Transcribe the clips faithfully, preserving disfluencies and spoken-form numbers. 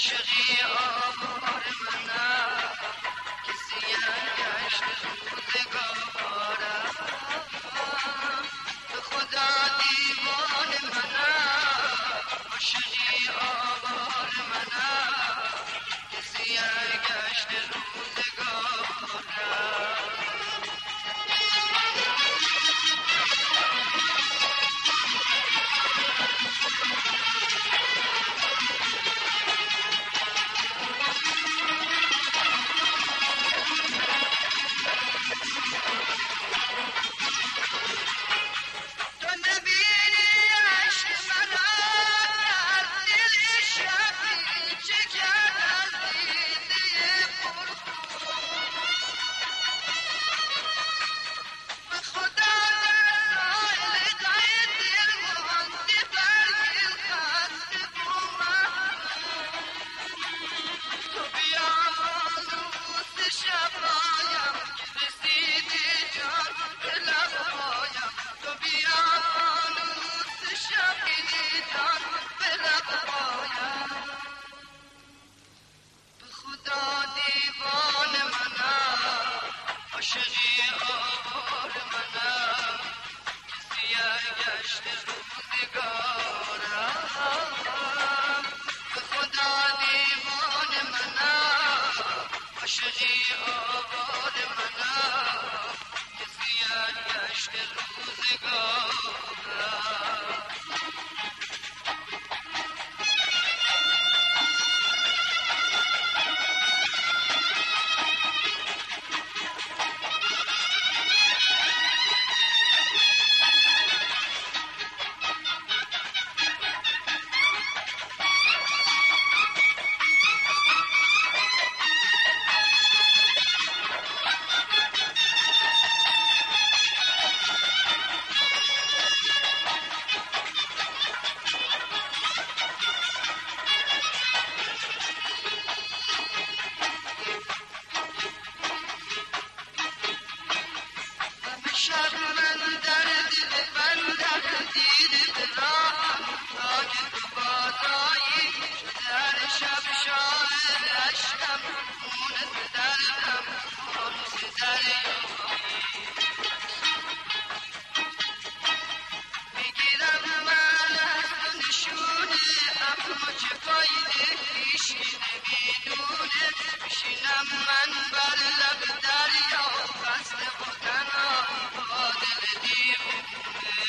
عاشقی آوار منم کسی گشت روزگارم به خدا دیوان منم عاشقی آوار منم کسی گشت روزگارم عاشقی آوار منم کسی گشت روزگارم به خدا دیوان منم عاشقی آوار منم کسی گشت روزگارم شب من در دل بندر دید دلم تا که تو بازایی در شب شاهد عشقم مونس دردم مونس دریایی میگیرم من از تو نشونه اما چه فایده هیچی نمیدونه میشینم من بر لب دریا خسته و تنها دل دیوونه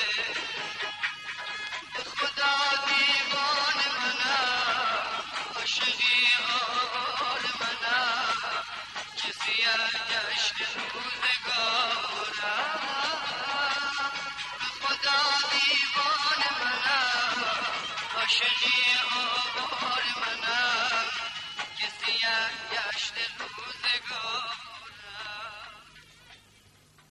به خدا دیوان منم عاشقی آوار منم کسی گشت روزگارم به خدا دیوان منم عاشقی آوار منم کسی گشت روزگارم